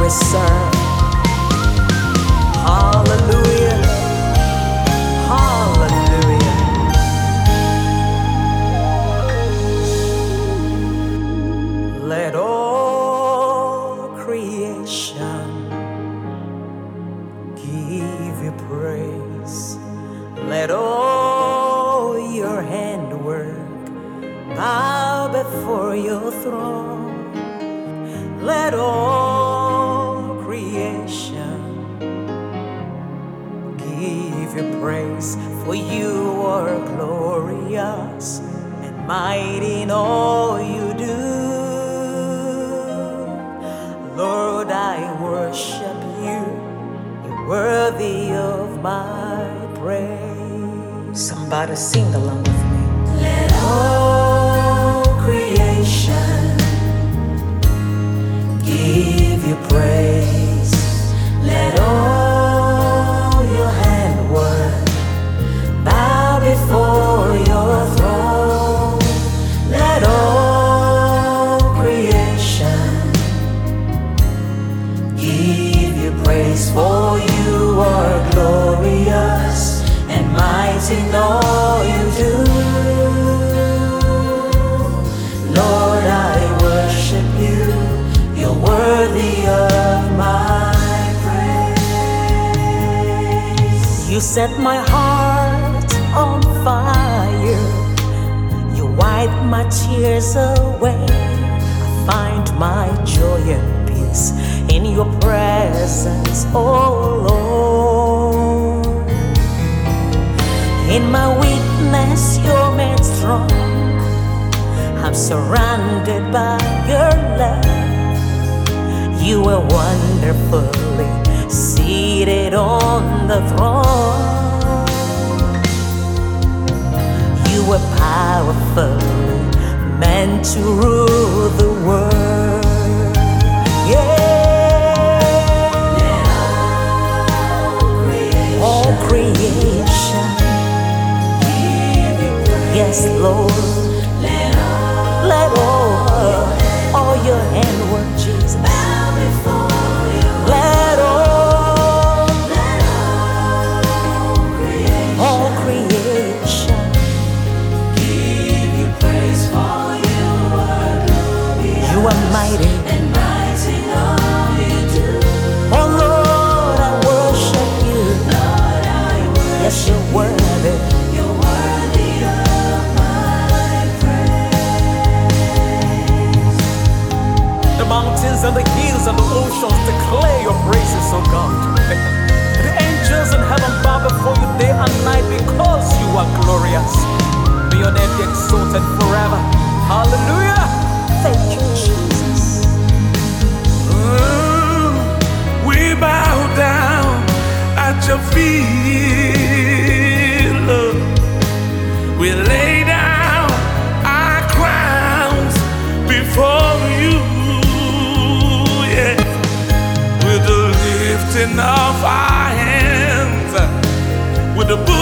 we serve. Hallelujah, hallelujah. Let all creation give you praise. Let all your handwork bow before your throne. Let all creation give you praise, for you are glorious and mighty in all you do. Lord, I worship you. You're worthy of my praise. Somebody sing along with me. Let all creation give you praise. Let all your handwork bow before your throne. Let all creation give you praise, for you are glorious and mighty in all you do. Lord, I worship you. You're worthy of my praise. You set my heart on fire. You wipe my tears away. I find my joy and peace in your presence, oh Lord. In my weakness, you're made strong. I'm surrounded by your love. You are wonderfully seated on the throne. You are powerfully meant to rule the world. Yeah. All creation give you praise. Yes, Lord. Let all your handwork, Jesus. Let all creation give you praise, for you are glorious. You are mighty and mighty in all you do. Oh Lord, I worship you. Lord, I worship. Yes, you're worthy. You're worthy of my praise. The mountains and the hills and the oceans declare your praises, oh God. The angels in heaven bow before you day and night, because you are glorious. May your name be exalted forever. Hallelujah. Thank you, Jesus. We bow down at your feet, Lord. We lay down our crowns before you, yeah. With the lifting of our hands, with the